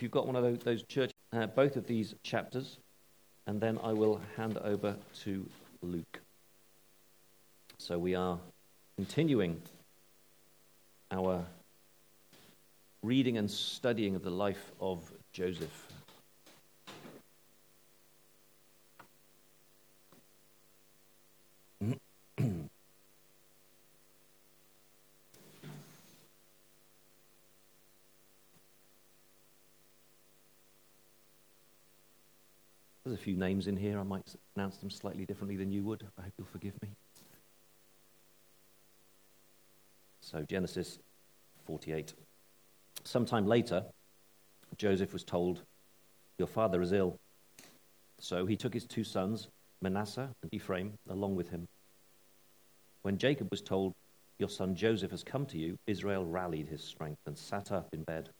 you've got one of those church, both of these chapters, and then I will hand over to Luke. So we are continuing our reading and studying of the life of Joseph. There's a few names in here. I might pronounce them slightly differently than you would. I hope you'll forgive me. So Genesis 48. Sometime later, Joseph was told, "Your father is ill." So he took his two sons, Manasseh and Ephraim, along with him. When Jacob was told, "Your son Joseph has come to you," Israel rallied his strength and sat up in bed.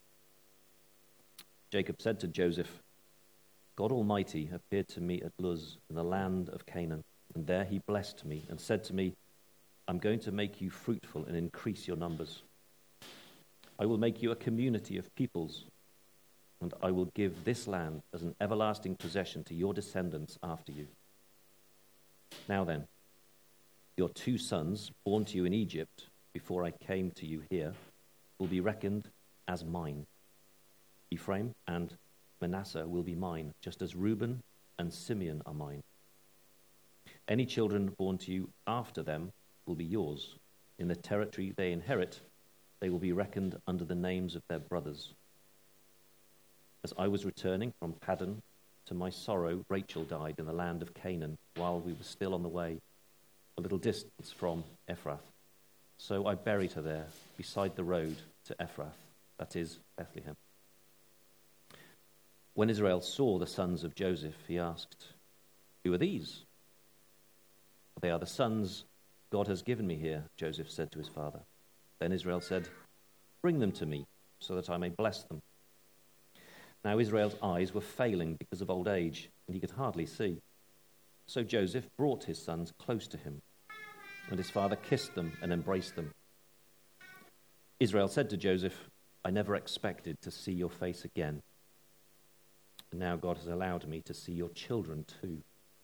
Jacob said to Joseph, "God Almighty appeared to me at Luz in the land of Canaan, and there he blessed me and said to me, 'I'm going to make you fruitful and increase your numbers. I will make you a community of peoples, and I will give this land as an everlasting possession to your descendants after you.' Now then, your two sons, born to you in Egypt before I came to you here, will be reckoned as mine. Ephraim and Manasseh will be mine, just as Reuben and Simeon are mine. Any children born to you after them will be yours. In the territory they inherit, they will be reckoned under the names of their brothers. As I was returning from Paddan, to my sorrow, Rachel died in the land of Canaan while we were still on the way, a little distance from Ephrath. So I buried her there, beside the road to Ephrath, that is, Bethlehem." When Israel saw the sons of Joseph, he asked, "Who are these?" "They are the sons God has given me here," Joseph said to his father. Then Israel said, "Bring them to me, so that I may bless them." Now Israel's eyes were failing because of old age, and he could hardly see. So Joseph brought his sons close to him, and his father kissed them and embraced them. Israel said to Joseph, "I never expected to see your face again. And now God has allowed me to see your children too."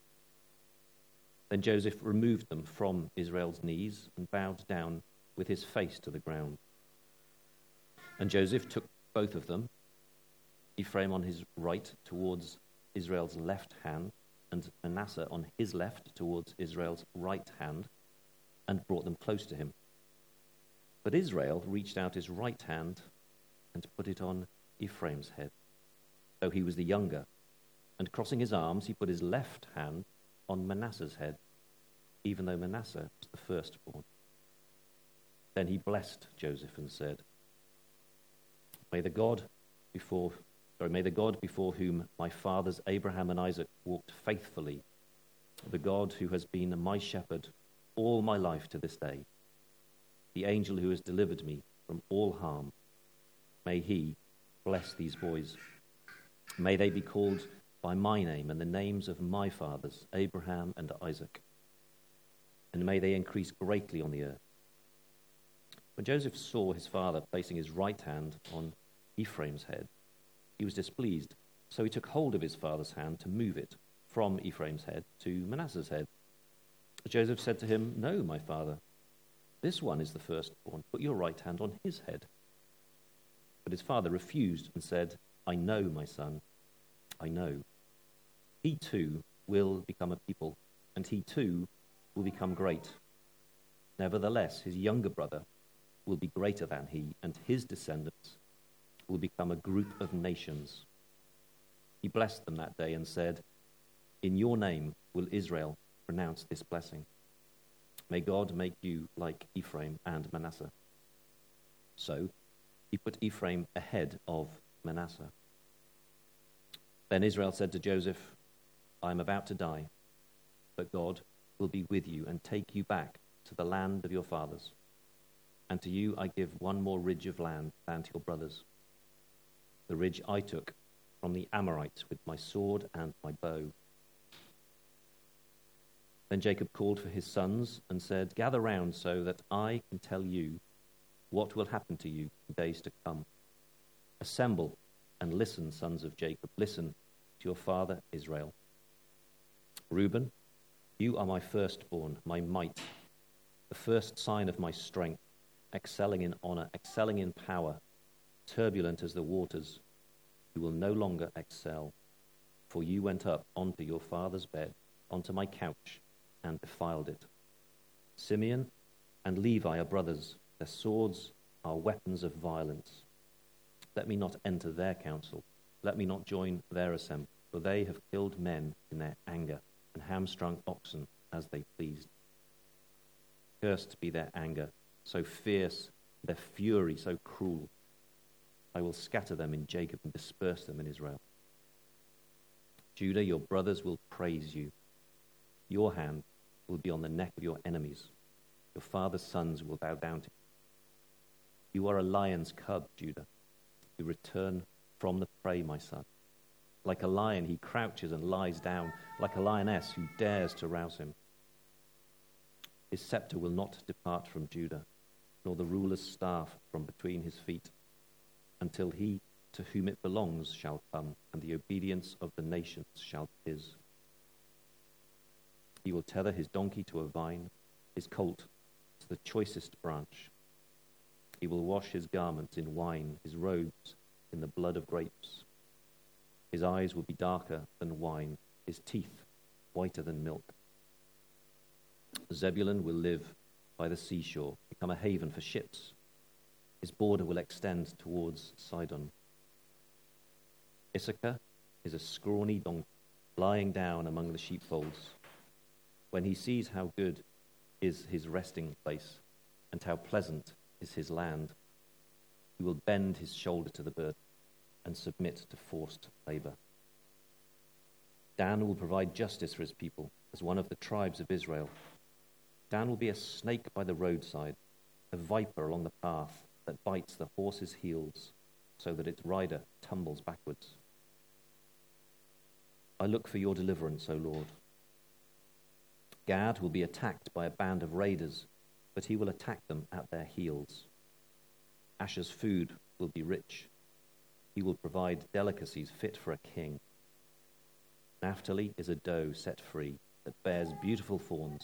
Then Joseph removed them from Israel's knees and bowed down with his face to the ground. And Joseph took both of them, Ephraim on his right towards Israel's left hand, and Manasseh on his left towards Israel's right hand, and brought them close to him. But Israel reached out his right hand and put it on Ephraim's head, though he was the younger, and crossing his arms, he put his left hand on Manasseh's head, even though Manasseh was the firstborn. Then he blessed Joseph and said, May the God before whom my fathers Abraham and Isaac walked faithfully, the God who has been my shepherd all my life to this day, the angel who has delivered me from all harm, may he bless these boys. May they be called by my name and the names of my fathers, Abraham and Isaac, and may they increase greatly on the earth." When Joseph saw his father placing his right hand on Ephraim's head, he was displeased, so he took hold of his father's hand to move it from Ephraim's head to Manasseh's head. Joseph said to him, "No, my father, this one is the firstborn. Put your right hand on his head." But his father refused and said, "I know, my son, I know. He too will become a people, and he too will become great. Nevertheless, his younger brother will be greater than he, and his descendants will become a group of nations." He blessed them that day and said, "In your name will Israel pronounce this blessing. May God make you like Ephraim and Manasseh." So he put Ephraim ahead of Manasseh. Then Israel said to Joseph, "I am about to die, but God will be with you and take you back to the land of your fathers. And to you I give one more ridge of land than to your brothers, the ridge I took from the Amorites with my sword and my bow." Then Jacob called for his sons and said, "Gather round so that I can tell you what will happen to you in days to come. Assemble And listen, sons of Jacob, listen to your father Israel. Reuben, you are my firstborn, my might, the first sign of my strength, excelling in honor, excelling in power, turbulent as the waters. You will no longer excel, for you went up onto your father's bed, onto my couch, and defiled it. Simeon and Levi are brothers. Their swords are weapons of violence. Let me not enter their council. Let me not join their assembly, for they have killed men in their anger and hamstrung oxen as they pleased. Cursed be their anger, so fierce, their fury so cruel. I will scatter them in Jacob and disperse them in Israel. Judah, your brothers will praise you. Your hand will be on the neck of your enemies. Your father's sons will bow down to you. You are a lion's cub, Judah. You return from the prey, my son. Like a lion, he crouches and lies down, like a lioness who dares to rouse him. His scepter will not depart from Judah, nor the ruler's staff from between his feet, until he to whom it belongs shall come, and the obedience of the nations shall be his. He will tether his donkey to a vine, his colt to the choicest branch. He will wash his garments in wine, his robes in the blood of grapes. His eyes will be darker than wine, his teeth whiter than milk. Zebulun will live by the seashore, become a haven for ships. His border will extend towards Sidon. Issachar is a scrawny donkey lying down among the sheepfolds. When he sees how good is his resting place and how pleasant is his land, he will bend his shoulder to the burden and submit to forced labor. Dan will provide justice for his people as one of the tribes of Israel. Dan will be a snake by the roadside, a viper along the path that bites the horse's heels so that its rider tumbles backwards. I look for your deliverance, O Lord. Gad will be attacked by a band of raiders, but he will attack them at their heels. Asher's food will be rich. He will provide delicacies fit for a king. Naphtali is a doe set free that bears beautiful fawns.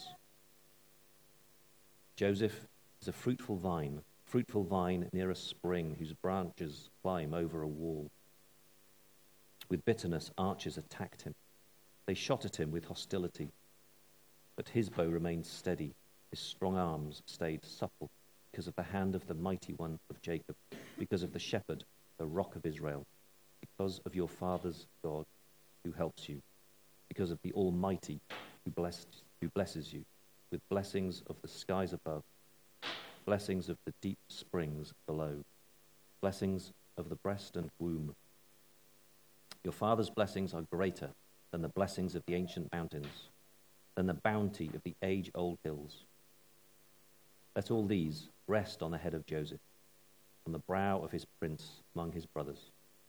Joseph is a fruitful vine near a spring whose branches climb over a wall. With bitterness, archers attacked him. They shot at him with hostility. But his bow remained steady. His strong arms stayed supple because of the hand of the mighty one of Jacob, because of the shepherd, the rock of Israel, because of your father's God who helps you, because of the Almighty who blesses you with blessings of the skies above, blessings of the deep springs below, blessings of the breast and womb. Your father's blessings are greater than the blessings of the ancient mountains, than the bounty of the age-old hills. Let all these rest on the head of Joseph, on the brow of his prince among his brothers.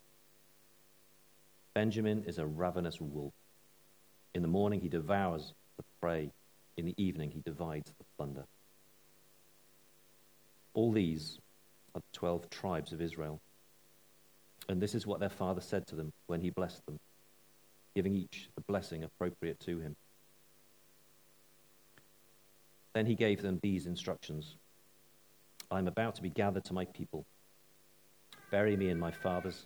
Benjamin is a ravenous wolf. In the morning he devours the prey. In the evening he divides the plunder. All these are the 12 tribes of Israel. And this is what their father said to them when he blessed them, giving each the blessing appropriate to him. Then he gave them these instructions. I am about to be gathered to my people. Bury me with my fathers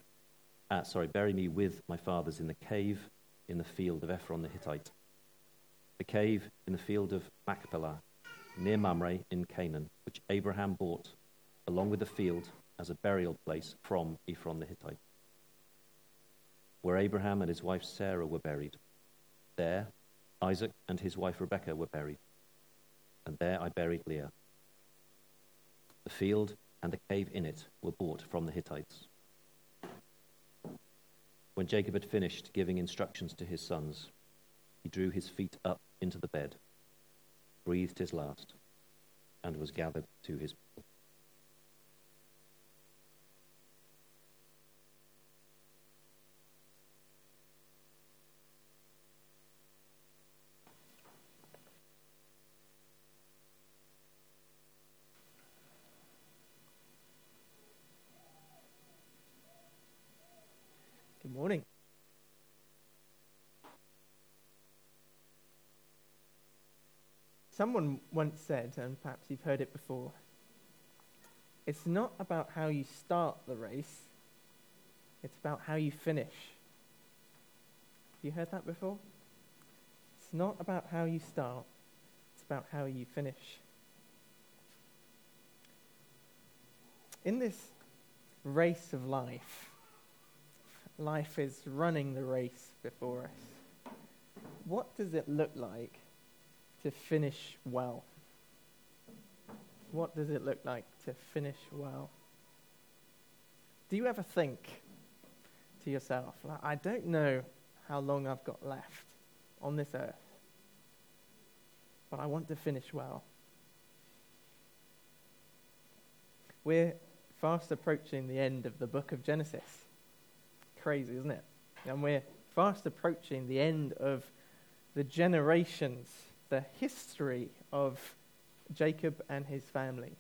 in the cave in the field of Ephron the Hittite, the cave in the field of Machpelah, near Mamre in Canaan, which Abraham bought, along with the field as a burial place from Ephron the Hittite, where Abraham and his wife Sarah were buried. There Isaac and his wife Rebekah were buried, and there I buried Leah. The field and the cave in it were bought from the Hittites. When Jacob had finished giving instructions to his sons, he drew his feet up into the bed, breathed his last, and was gathered to his people. Good morning. Someone once said, and perhaps you've heard it before, it's not about how you start the race, it's about how you finish. Have you heard that before? It's not about how you start, it's about how you finish. In this race of life, life is running the race before us. What does it look like to finish well? What does it look like to finish well? Do you ever think to yourself, I don't know how long I've got left on this earth, but I want to finish well? We're fast approaching the end of the book of Genesis. Crazy, isn't it? And we're fast approaching the end of the generations, the history of Jacob and his family.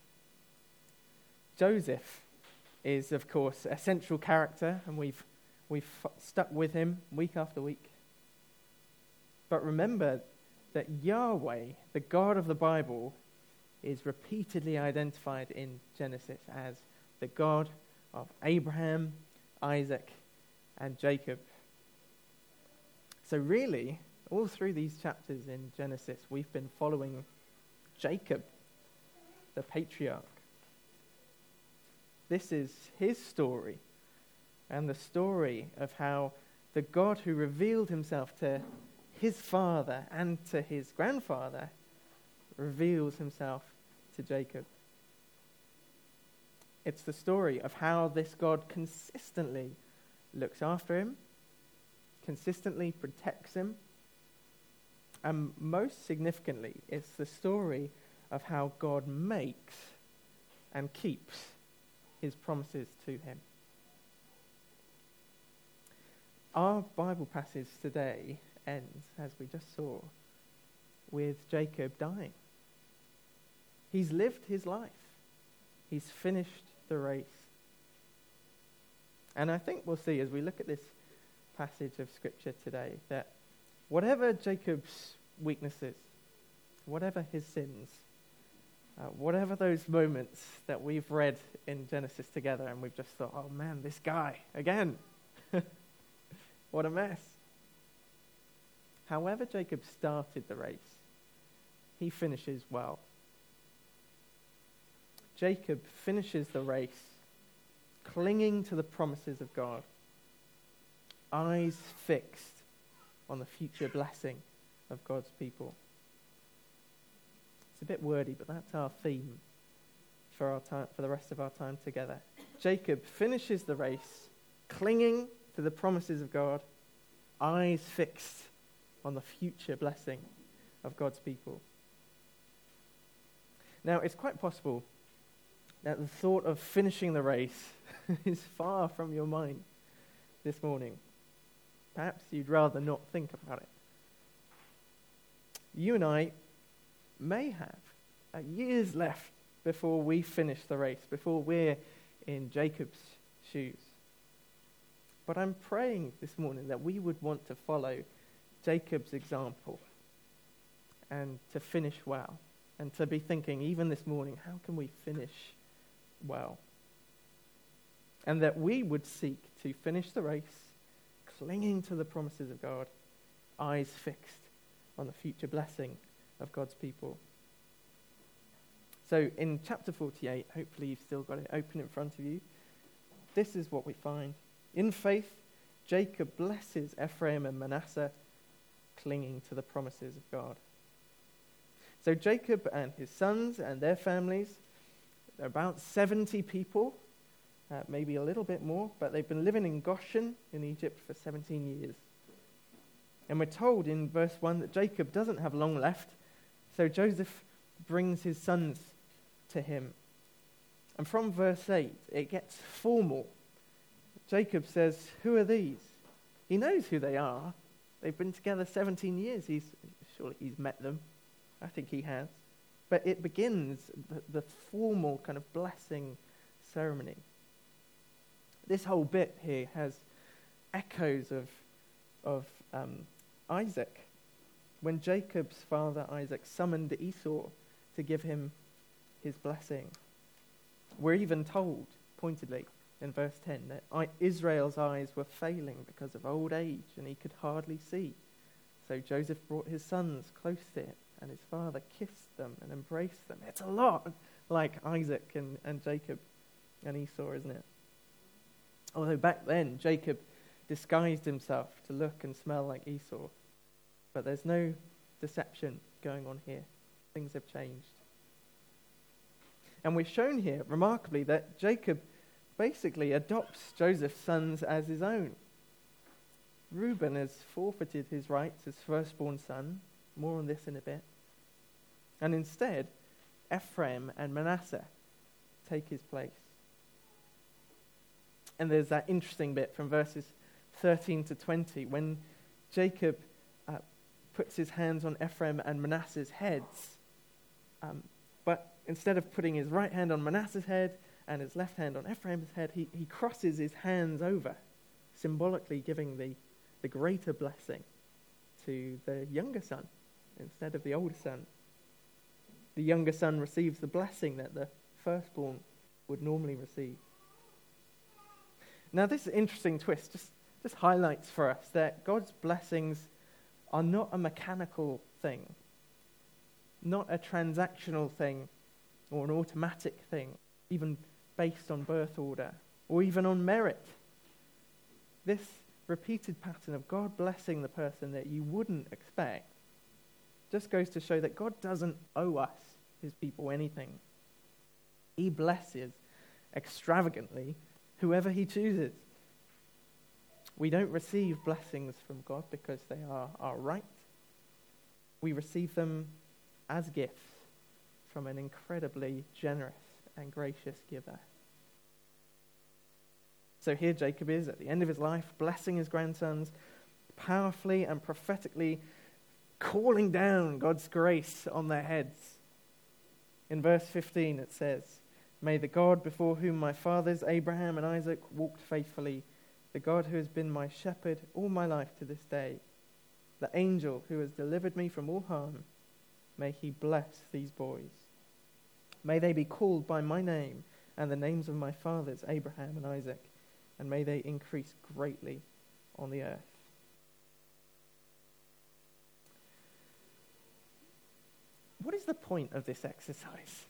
Joseph is, of course, a central character, and we've stuck with him week after week. But remember that Yahweh, the God of the Bible, is repeatedly identified in Genesis as the God of Abraham, Isaac, and Jacob. So really, all through these chapters in Genesis, we've been following Jacob, the patriarch. This is his story, and the story of how the God who revealed himself to his father and to his grandfather reveals himself to Jacob. It's the story of how this God consistently looks after him, consistently protects him, and most significantly, it's the story of how God makes and keeps his promises to him. Our Bible passage today ends, as we just saw, with Jacob dying. He's lived his life. He's finished the race. And I think we'll see as we look at this passage of Scripture today that whatever Jacob's weaknesses, whatever his sins, whatever those moments that we've read in Genesis together and we've just thought, oh man, this guy, again, what a mess. However Jacob started the race, he finishes well. Jacob finishes the race clinging to the promises of God, eyes fixed on the future blessing of God's people. It's a bit wordy, but that's our theme for our time, for the rest of our time together. Jacob finishes the race clinging to the promises of God, eyes fixed on the future blessing of God's people. Now, it's quite possible that the thought of finishing the race is far from your mind this morning. Perhaps you'd rather not think about it. You and I may have years left before we finish the race, before we're in Jacob's shoes. But I'm praying this morning that we would want to follow Jacob's example and to finish well, and to be thinking even this morning, how can we finish well? And that we would seek to finish the race clinging to the promises of God, eyes fixed on the future blessing of God's people. So in chapter 48, hopefully you've still got it open in front of you, this is what we find. In faith, Jacob blesses Ephraim and Manasseh, clinging to the promises of God. So Jacob and his sons and their families, they're about 70 people, maybe a little bit more, but they've been living in Goshen in Egypt for 17 years. And we're told in verse 1 that Jacob doesn't have long left, so Joseph brings his sons to him. And from verse 8, it gets formal. Jacob says, "Who are these?" He knows who they are. They've been together 17 years. Surely he's met them. I think he has. But it begins the formal kind of blessing ceremony. This whole bit here has echoes of Isaac. When Jacob's father Isaac summoned Esau to give him his blessing. We're even told, pointedly, in verse 10, that Israel's eyes were failing because of old age, and he could hardly see. So Joseph brought his sons close to him, and his father kissed them and embraced them. It's a lot like Isaac and Jacob and Esau, isn't it? Although back then, Jacob disguised himself to look and smell like Esau. But there's no deception going on here. Things have changed. And we're shown here, remarkably, that Jacob basically adopts Joseph's sons as his own. Reuben has forfeited his rights as firstborn son. More on this in a bit. And instead, Ephraim and Manasseh take his place. And there's that interesting bit from verses 13 to 20 when Jacob puts his hands on Ephraim and Manasseh's heads. But instead of putting his right hand on Manasseh's head and his left hand on Ephraim's head, he crosses his hands over, symbolically giving the greater blessing to the younger son instead of the older son. The younger son receives the blessing that the firstborn would normally receive. Now this interesting twist just highlights for us that God's blessings are not a mechanical thing, not a transactional thing or an automatic thing, even based on birth order or even on merit. This repeated pattern of God blessing the person that you wouldn't expect just goes to show that God doesn't owe us, his people, anything. He blesses extravagantly whoever he chooses. We don't receive blessings from God because they are our right. We receive them as gifts from an incredibly generous and gracious giver. So here Jacob is at the end of his life, blessing his grandsons, powerfully and prophetically calling down God's grace on their heads. In verse 15 it says, "May the God before whom my fathers Abraham and Isaac walked faithfully, the God who has been my shepherd all my life to this day, the angel who has delivered me from all harm, may he bless these boys. May they be called by my name and the names of my fathers Abraham and Isaac, and may they increase greatly on the earth." What is the point of this exercise?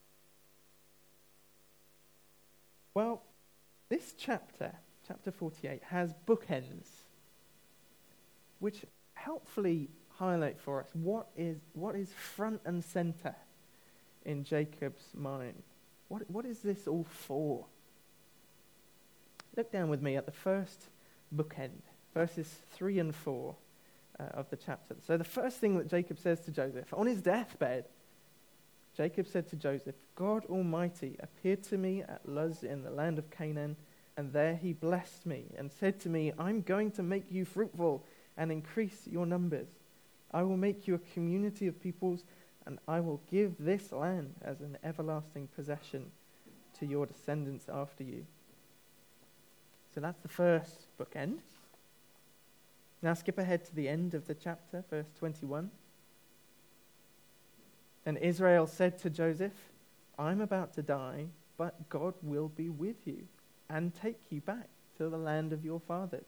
Well, this chapter 48, has bookends, which helpfully highlight for us what is front and center in Jacob's mind. What is this all for? Look down with me at the first bookend, verses 3 and 4 of the chapter. So the first thing that Jacob says to Joseph, on his deathbed, Jacob said to Joseph, "God Almighty appeared to me at Luz in the land of Canaan, and there he blessed me and said to me, I'm going to make you fruitful and increase your numbers. I will make you a community of peoples, and I will give this land as an everlasting possession to your descendants after you." So that's the first bookend. Now skip ahead to the end of the chapter, verse 21. "And Israel said to Joseph, I'm about to die, but God will be with you and take you back to the land of your fathers."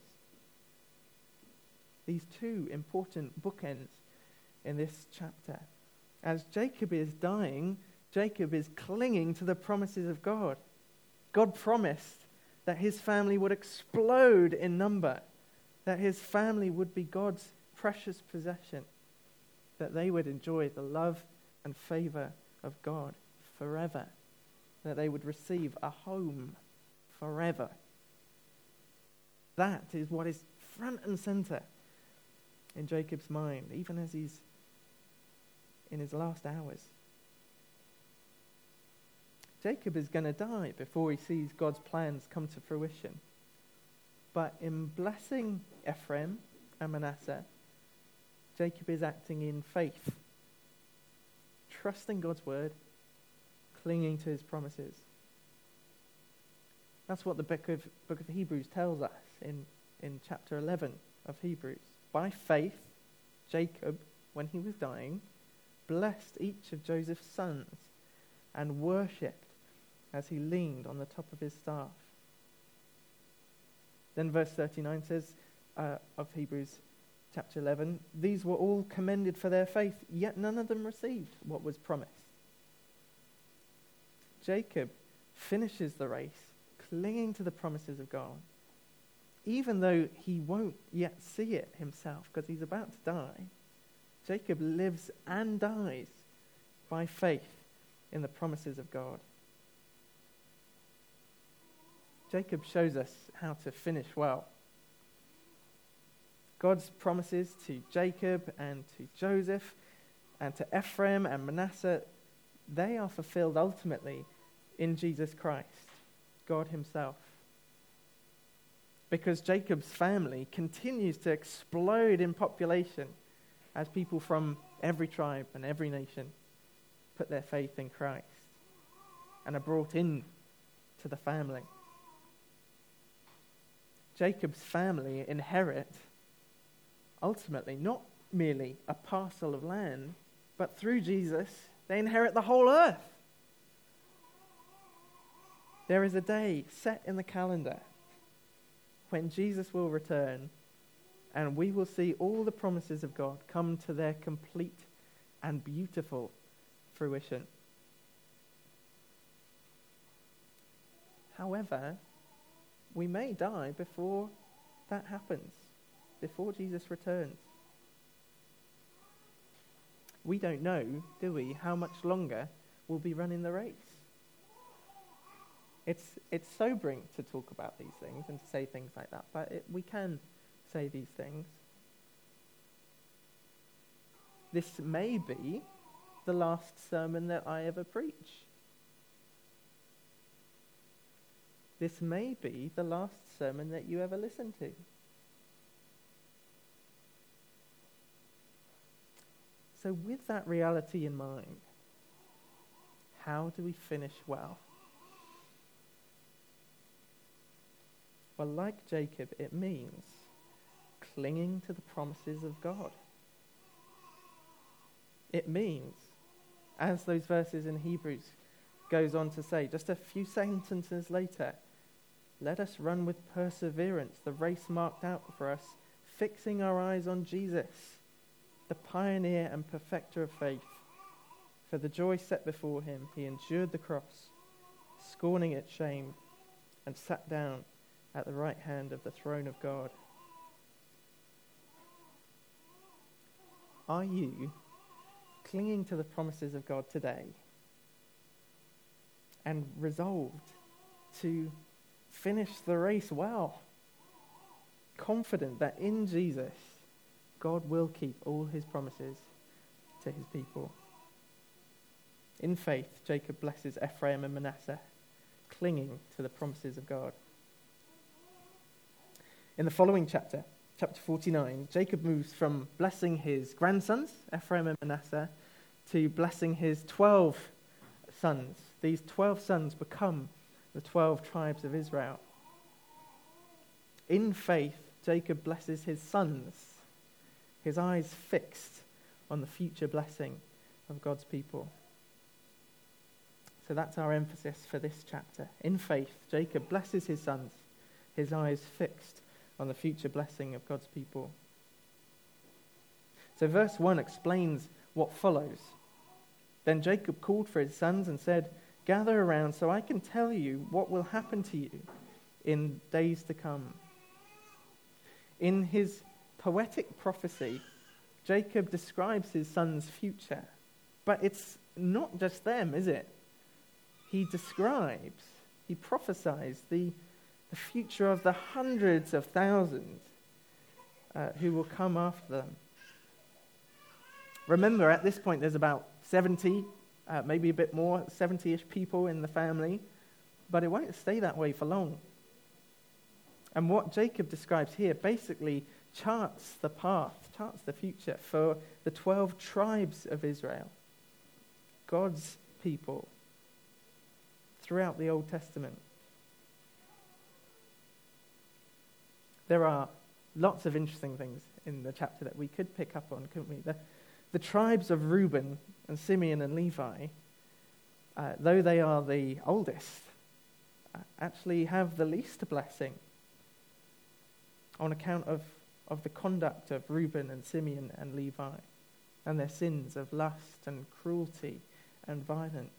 These two important bookends in this chapter. As Jacob is dying, Jacob is clinging to the promises of God. God promised that his family would explode in number, that his family would be God's precious possession, that they would enjoy the love and favor of God forever, that they would receive a home forever. That is what is front and center in Jacob's mind, even as he's in his last hours. Jacob is going to die before he sees God's plans come to fruition. But in blessing Ephraim and Manasseh, Jacob is acting in faith, trusting God's word, clinging to his promises. That's what the book of Hebrews tells us in in chapter 11 of Hebrews. By faith, Jacob, when he was dying, blessed each of Joseph's sons and worshipped as he leaned on the top of his staff. Then verse 39 says of Hebrews chapter 11, these were all commended for their faith, yet none of them received what was promised. Jacob finishes the race clinging to the promises of God, even though he won't yet see it himself because he's about to die. Jacob lives and dies by faith in the promises of God. Jacob shows us how to finish well. God's promises to Jacob and to Joseph and to Ephraim and Manasseh, they are fulfilled ultimately in Jesus Christ, God himself. Because Jacob's family continues to explode in population as people from every tribe and every nation put their faith in Christ and are brought in to the family. Jacob's family inherit ultimately not merely a parcel of land, but through Jesus, they inherit the whole earth. There is a day set in the calendar when Jesus will return and we will see all the promises of God come to their complete and beautiful fruition. However, we may die before that happens, before Jesus returns. We don't know, do we, how much longer we'll be running the race. It's sobering to talk about these things and to say things like that, but we can say these things. This may be the last sermon that I ever preach. This may be the last sermon that you ever listen to. So with that reality in mind, how do we finish well? Well, like Jacob, it means clinging to the promises of God. It means, as those verses in Hebrews goes on to say, just a few sentences later, let us run with perseverance the race marked out for us, fixing our eyes on Jesus, the pioneer and perfecter of faith. For the joy set before him, he endured the cross, scorning its shame, and sat down at the right hand of the throne of God. Are you clinging to the promises of God today and resolved to finish the race well, confident that in Jesus, God will keep all his promises to his people? In faith, Jacob blesses Ephraim and Manasseh, clinging to the promises of God. In the following chapter, chapter 49, Jacob moves from blessing his grandsons, Ephraim and Manasseh, to blessing his 12 sons. These 12 sons become the 12 tribes of Israel. In faith, Jacob blesses his sons, his eyes fixed on the future blessing of God's people. So that's our emphasis for this chapter. In faith, Jacob blesses his sons, his eyes fixed on the future blessing of God's people. So verse 1 explains what follows. Then Jacob called for his sons and said, gather around so I can tell you what will happen to you in days to come. In his poetic prophecy, Jacob describes his sons' future. But it's not just them, is it? He prophesies the future of the hundreds of thousands who will come after them. Remember, at this point, there's about 70, maybe a bit more, 70-ish people in the family, but it won't stay that way for long. And what Jacob describes here basically charts the path, charts the future for the 12 tribes of Israel, God's people, throughout the Old Testament. There are lots of interesting things in the chapter that we could pick up on, couldn't we? The tribes of Reuben and Simeon and Levi, though they are the oldest, actually have the least blessing on account of the conduct of Reuben and Simeon and Levi and their sins of lust and cruelty and violence.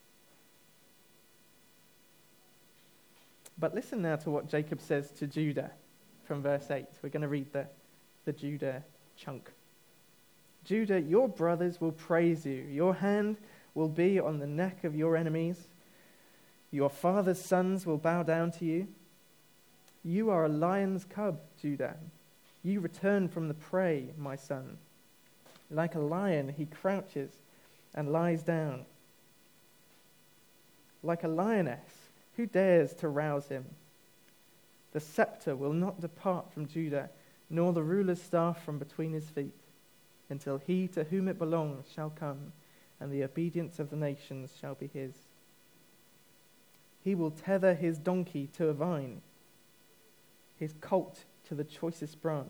But listen now to what Jacob says to Judah from verse 8. We're going to read the Judah chunk. Judah, your brothers will praise you. Your hand will be on the neck of your enemies. Your father's sons will bow down to you. You are a lion's cub, Judah. You return from the prey, my son. Like a lion, he crouches and lies down. Like a lioness, who dares to rouse him? The scepter will not depart from Judah, nor the ruler's staff from between his feet, until he to whom it belongs shall come, and the obedience of the nations shall be his. He will tether his donkey to a vine, his colt to the choicest branch.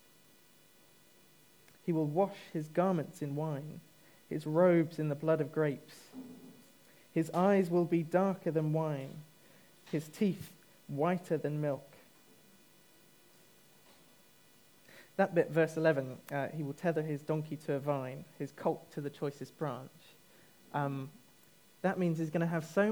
He will wash his garments in wine, his robes in the blood of grapes. His eyes will be darker than wine, his teeth whiter than milk. That bit, verse 11, he will tether his donkey to a vine, his colt to the choicest branch. That means he's going to have so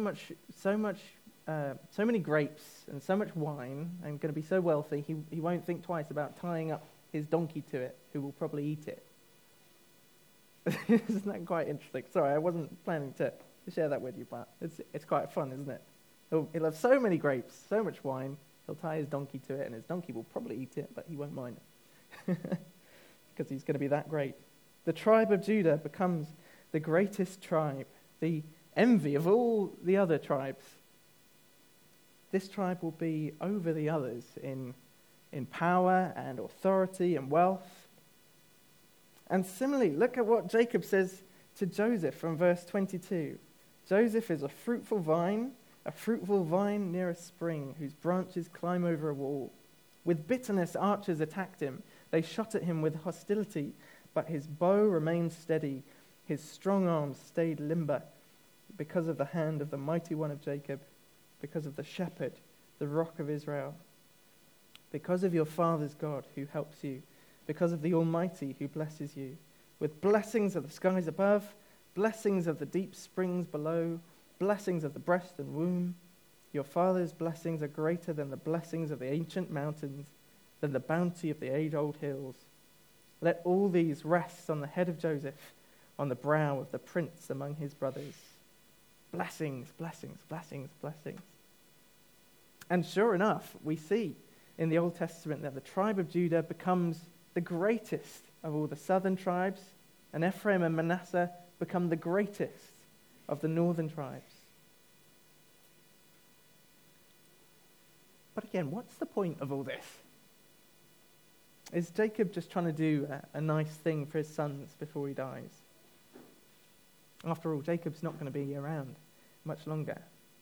many grapes and so much wine, and going to be so wealthy, he won't think twice about tying up his donkey to it, who will probably eat it. Isn't that quite interesting? Sorry, I wasn't planning to share that with you, but it's quite fun, isn't it? He'll have so many grapes, so much wine, he'll tie his donkey to it, and his donkey will probably eat it, but he won't mind it. Because he's going to be that great. The tribe of Judah becomes the greatest tribe, the envy of all the other tribes. This tribe will be over the others in power and authority and wealth. And similarly, look at what Jacob says to Joseph from verse 22. Joseph is a fruitful vine near a spring, whose branches climb over a wall. With bitterness archers attacked him. They shot at him with hostility, but his bow remained steady. His strong arms stayed limber because of the hand of the mighty one of Jacob, because of the shepherd, the rock of Israel. Because of your father's God who helps you, because of the Almighty who blesses you, with blessings of the skies above, blessings of the deep springs below, blessings of the breast and womb. Your father's blessings are greater than the blessings of the ancient mountains, than the bounty of the age-old hills. Let all these rest on the head of Joseph, on the brow of the prince among his brothers. Blessings, blessings, blessings, blessings. And sure enough, we see in the Old Testament that the tribe of Judah becomes the greatest of all the southern tribes, and Ephraim and Manasseh become the greatest of the northern tribes. But again, what's the point of all this? Is Jacob just trying to do a nice thing for his sons before he dies? After all, Jacob's not going to be around much longer.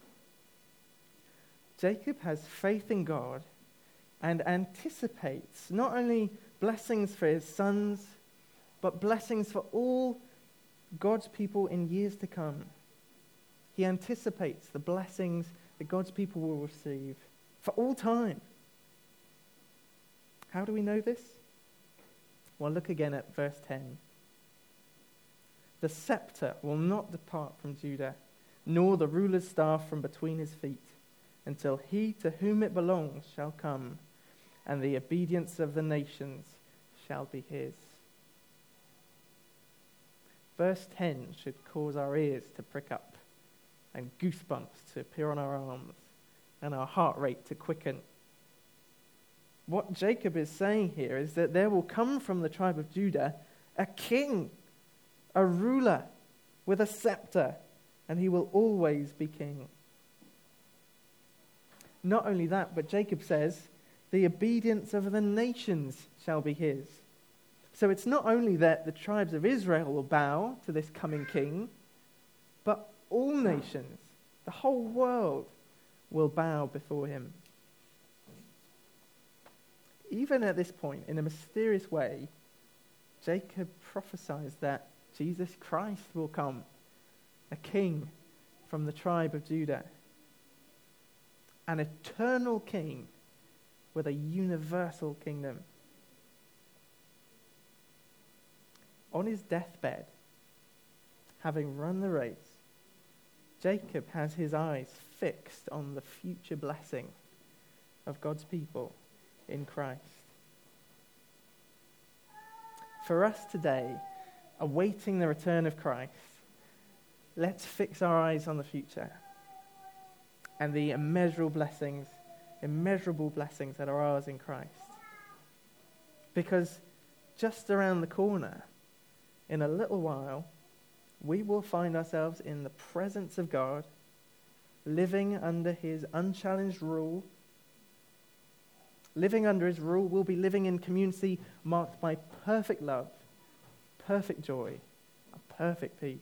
Jacob has faith in God and anticipates not only blessings for his sons, but blessings for all God's people in years to come. He anticipates the blessings that God's people will receive for all time. How do we know this? Well, look again at verse 10. The scepter will not depart from Judah, nor the ruler's staff from between his feet, until he to whom it belongs shall come, and the obedience of the nations shall be his. Verse 10 should cause our ears to prick up, and goosebumps to appear on our arms, and our heart rate to quicken. What Jacob is saying here is that there will come from the tribe of Judah a king, a ruler with a scepter, and he will always be king. Not only that, but Jacob says, the obedience of the nations shall be his. So it's not only that the tribes of Israel will bow to this coming king, but all nations, the whole world, will bow before him. even at this point, in a mysterious way, Jacob prophesies that Jesus Christ will come, a king from the tribe of Judah, an eternal king with a universal kingdom. On his deathbed, having run the race, Jacob has his eyes fixed on the future blessing of God's people in Christ. For us today, awaiting the return of Christ, let's fix our eyes on the future and the immeasurable blessings that are ours in Christ. Because just around the corner, in a little while, we will find ourselves in the presence of God, living under his unchallenged rule. Living under his rule, we'll be living in community marked by perfect love, perfect joy, and perfect peace.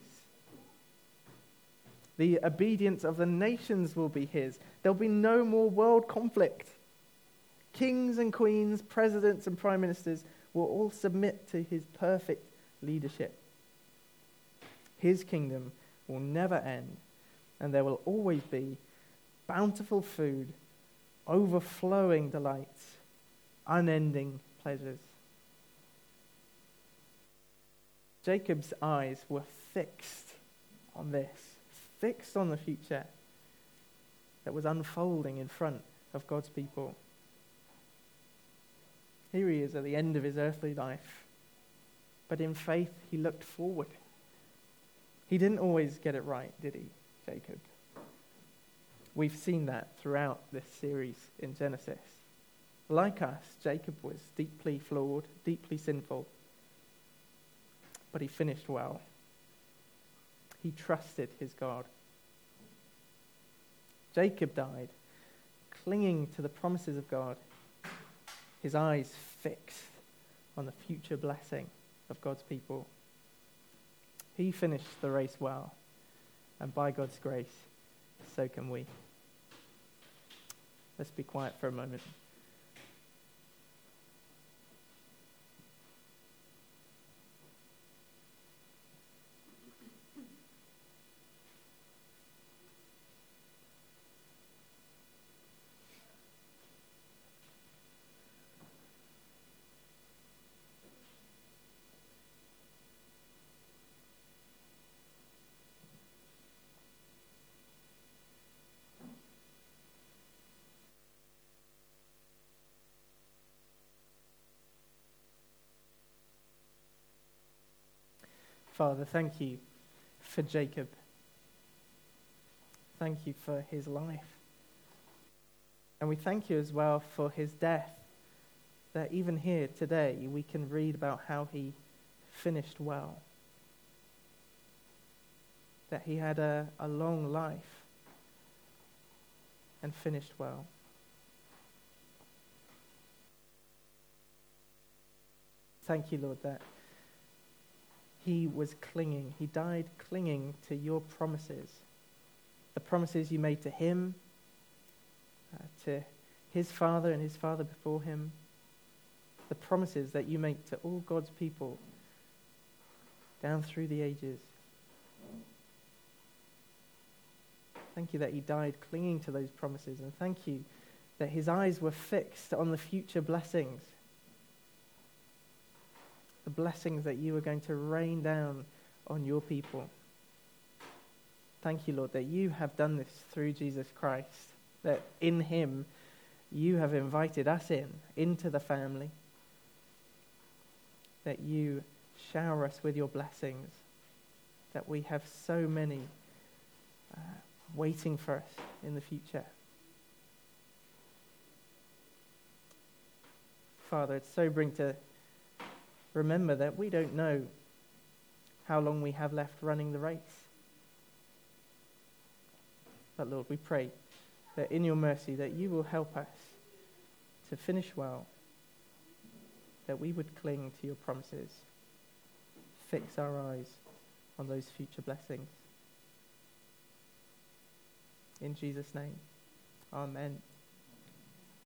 The obedience of the nations will be his. There'll be no more world conflict. Kings and queens, presidents and prime ministers will all submit to his perfect leadership. His kingdom will never end, and there will always be bountiful food, overflowing delights, unending pleasures. Jacob's eyes were fixed on this, fixed on the future that was unfolding in front of God's people. Here he is at the end of his earthly life, but in faith he looked forward. He didn't always get it right, did he, Jacob? We've seen that throughout this series in Genesis. Like us, Jacob was deeply flawed, deeply sinful, but he finished well. He trusted his God. Jacob died, clinging to the promises of God, his eyes fixed on the future blessing of God's people. He finished the race well, and by God's grace, so can we. Let's be quiet for a moment. Father, thank you for Jacob. Thank you for his life. And we thank you as well for his death, that even here today we can read about how he finished well. That he had a long life and finished well. Thank you, Lord, that he was clinging. He died clinging to your promises. The promises you made to him, to his father and his father before him. The promises that you make to all God's people down through the ages. Thank you that he died clinging to those promises. And thank you that his eyes were fixed on the future blessings. The blessings that you are going to rain down on your people. Thank you, Lord, that you have done this through Jesus Christ, that in him you have invited us into the family, that you shower us with your blessings, that we have so many waiting for us in the future. Father, it's sobering to remember that we don't know how long we have left running the race. But Lord, we pray that in your mercy that you will help us to finish well, that we would cling to your promises, fix our eyes on those future blessings. In Jesus' name, amen.